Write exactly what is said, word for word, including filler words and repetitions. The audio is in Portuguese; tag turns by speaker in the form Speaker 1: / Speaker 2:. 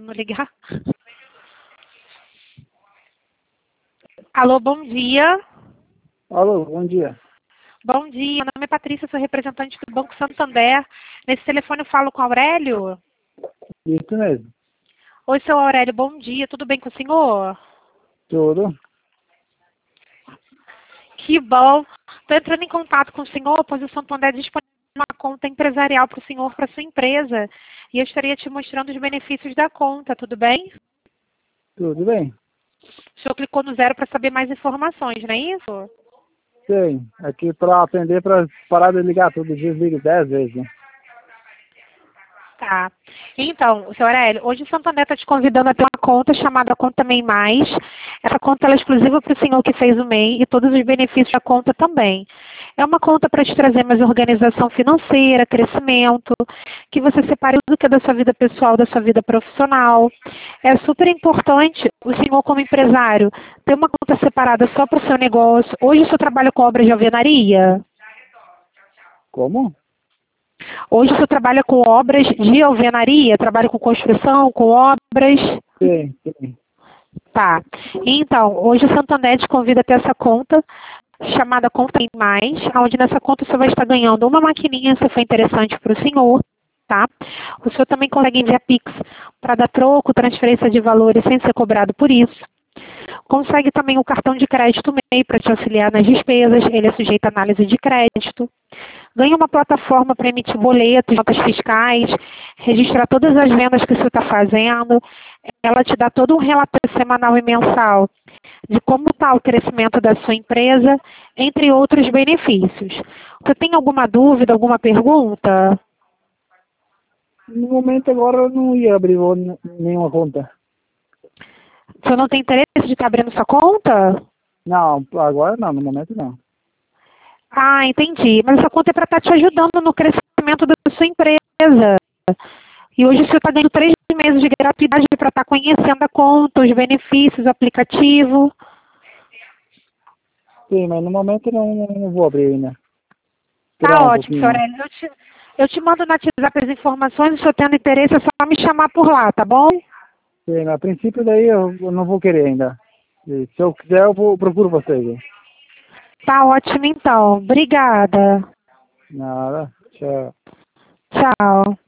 Speaker 1: não ligar. Alô, bom dia.
Speaker 2: Alô, bom dia.
Speaker 1: Bom dia, meu nome é Patrícia, sou representante do Banco Santander. Nesse telefone eu falo com o Aurélio.
Speaker 2: Isso mesmo.
Speaker 1: Oi, seu Aurélio, bom dia, tudo bem com o senhor?
Speaker 2: Tudo.
Speaker 1: Que bom. Estou entrando em contato com o senhor, pois o Santander disponibiliza uma conta empresarial para o senhor, para sua empresa. E eu estaria te mostrando os benefícios da conta, tudo bem?
Speaker 2: Tudo bem.
Speaker 1: O senhor clicou no zero para saber mais informações, não é isso?
Speaker 2: Sim. Aqui para aprender para parar de ligar todo dia, eu ligo dez vezes. Né?
Speaker 1: Tá. Então, seu Aurélio, hoje o Santander está te convidando a ter uma conta chamada Conta MEI Mais. Essa conta ela é exclusiva para o senhor que fez o M E I e todos os benefícios da conta também. É uma conta para te trazer mais organização financeira, crescimento, que você separe tudo que é da sua vida pessoal, da sua vida profissional. É super importante o senhor, como empresário, ter uma conta separada só para o seu negócio. Hoje o senhor trabalha com obras de alvenaria?
Speaker 2: Como?
Speaker 1: Hoje o senhor trabalha com obras de alvenaria? Trabalha com construção, com obras?
Speaker 2: Sim, sim.
Speaker 1: Tá. Então, hoje o Santander te convida a ter essa conta chamada Conta em Mais, onde nessa conta você vai estar ganhando uma maquininha, se for interessante para o senhor, tá? O senhor também consegue enviar Pix para dar troco, transferência de valores sem ser cobrado por isso. Consegue também o cartão de crédito M E I para te auxiliar nas despesas, ele é sujeito à análise de crédito. Ganha uma plataforma para emitir boletos, notas fiscais, registrar todas as vendas que o senhor está fazendo. Ela te dá todo um relatório semanal e mensal de como está o crescimento da sua empresa, entre outros benefícios. Você tem alguma dúvida, alguma pergunta?
Speaker 2: No momento agora eu não ia abrir o- nenhuma conta.
Speaker 1: Você não tem interesse de estar abrindo sua conta?
Speaker 2: Não, agora não, no momento não.
Speaker 1: Ah, entendi. Mas essa conta é para estar te ajudando no crescimento da sua empresa. E hoje você está ganhando três meses de gratuidade para estar conhecendo a conta, os benefícios, o aplicativo.
Speaker 2: Sim, mas no momento eu não, não vou abrir ainda.
Speaker 1: Tá
Speaker 2: Esperar um
Speaker 1: ótimo,
Speaker 2: pouquinho.
Speaker 1: senhora. Eu te, eu te mando no WhatsApp as informações, se eu tendo interesse é só me chamar por lá, tá bom?
Speaker 2: Sim, a princípio daí eu, eu não vou querer ainda. E se eu quiser eu vou, procuro vocês.
Speaker 1: Tá ótimo então. Obrigada.
Speaker 2: Nada. Tchau.
Speaker 1: Tchau.